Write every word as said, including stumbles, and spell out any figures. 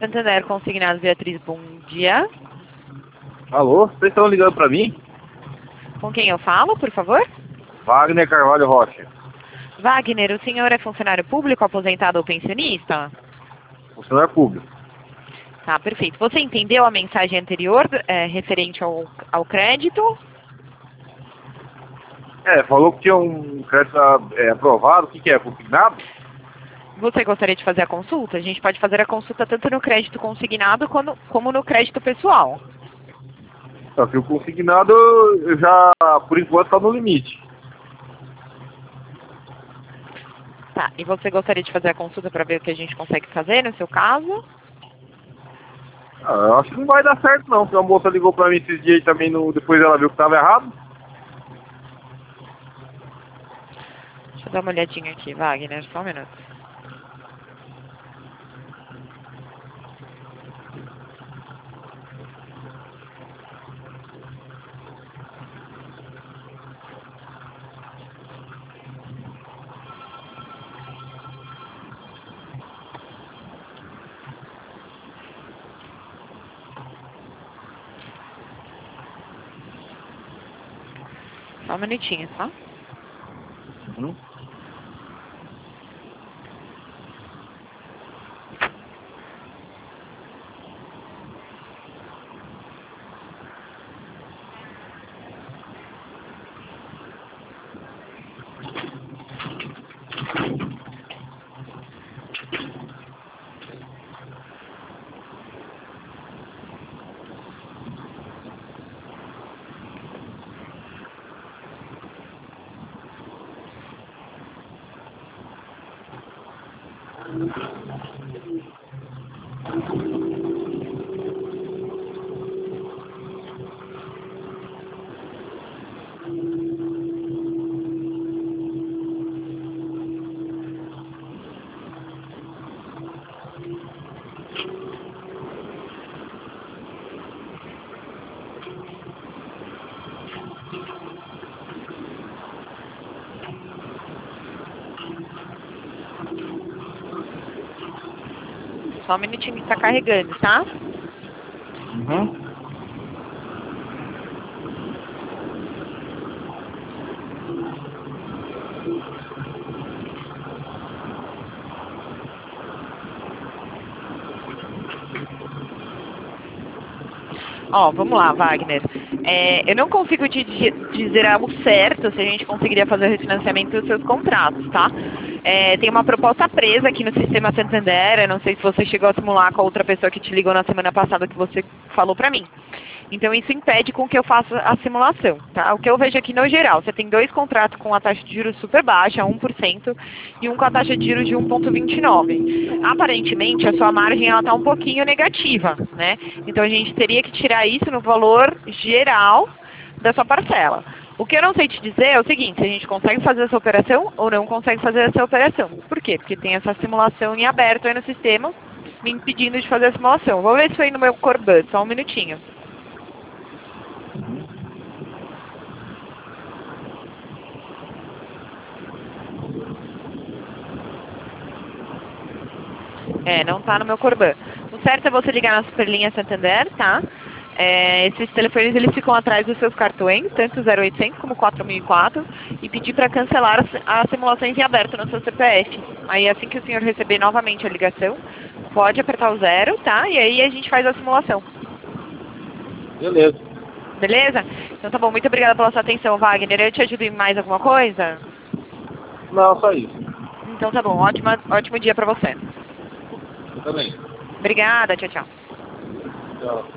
Santander Consignados, Beatriz, bom dia. Alô, vocês estão ligando para mim? Com quem eu falo, por favor? Wagner Carvalho Rocha. Wagner, o senhor é funcionário público, aposentado ou pensionista? Funcionário público. Tá, perfeito. Você entendeu a mensagem anterior é, referente ao, ao crédito? É, falou que tinha um crédito é, aprovado. O que, que é? Consignado? Você gostaria de fazer a consulta? A gente pode fazer a consulta tanto no crédito consignado como, como no crédito pessoal. Só que o consignado eu já, por enquanto, está no limite. Tá, e você gostaria de fazer a consulta para ver o que a gente consegue fazer no seu caso? Ah, eu acho que não vai dar certo não, porque a moça ligou para mim esses dias aí também, no, depois ela viu que estava errado. Deixa eu dar uma olhadinha aqui, Wagner, só um minuto. Só um minutinho, tá? Uhum. Só um minutinho que tá carregando, tá? Uhum. Ó, vamos lá, Wagner. É, eu não consigo te di- dizer algo certo se a gente conseguiria fazer o refinanciamento dos seus contratos, tá? É, tem uma proposta presa aqui no sistema Santander, eu não sei se você chegou a simular com a outra pessoa que te ligou na semana passada que você falou pra mim. Então isso impede com que eu faça a simulação, tá? O que eu vejo aqui no geral, você tem dois contratos com a taxa de juros super baixa, um por cento, e um com a taxa de juros de um vírgula vinte e nove. Aparentemente a sua margem ela tá um pouquinho negativa, né? Então a gente teria que tirar isso no valor geral da sua parcela. O que eu não sei te dizer é o seguinte, se a gente consegue fazer essa operação ou não consegue fazer essa operação. Por quê? Porque tem essa simulação em aberto aí no sistema, me impedindo de fazer a simulação. Vou ver se foi no meu Corban, só um minutinho. É, não tá no meu Corban. O certo é você ligar na Superlinha Santander, tá? É, esses telefones eles ficam atrás dos seus cartões, tanto zero oitocentos como quatro mil e quatro, e pedir para cancelar as, as simulações em aberto no seu C P F. Aí assim que o senhor receber novamente a ligação, pode apertar o zero, tá? E aí a gente faz a simulação. Beleza. Beleza? Então tá bom, muito obrigada pela sua atenção, Wagner. Eu te ajudo em mais alguma coisa? Não, só isso. Então tá bom, ótima, ótimo dia pra você. Eu também. Obrigada, tchau, tchau. Tchau.